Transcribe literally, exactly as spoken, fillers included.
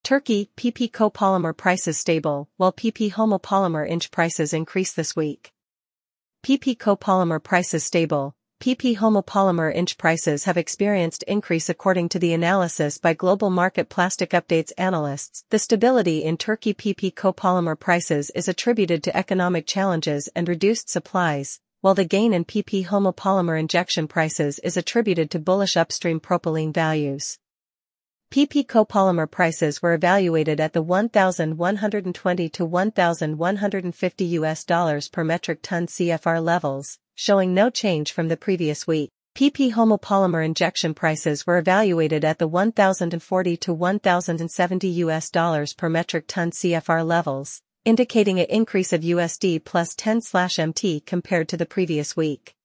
Turkey, P P copolymer prices stable, while P P homopolymer inch prices increase this week. P P copolymer prices stable. P P homopolymer inch prices have experienced increase according to the analysis by Global Market Plastic Updates analysts. The stability in Turkey P P copolymer prices is attributed to economic challenges and reduced supplies, while the gain in P P homopolymer injection prices is attributed to bullish upstream propylene values. P P copolymer prices were evaluated at the one thousand one hundred twenty to one thousand one hundred fifty U S dollars per metric ton C F R levels, showing no change from the previous week. P P homopolymer injection prices were evaluated at the one thousand forty to one thousand seventy U S dollars per metric ton C F R levels, indicating an increase of U S D plus ten M T compared to the previous week.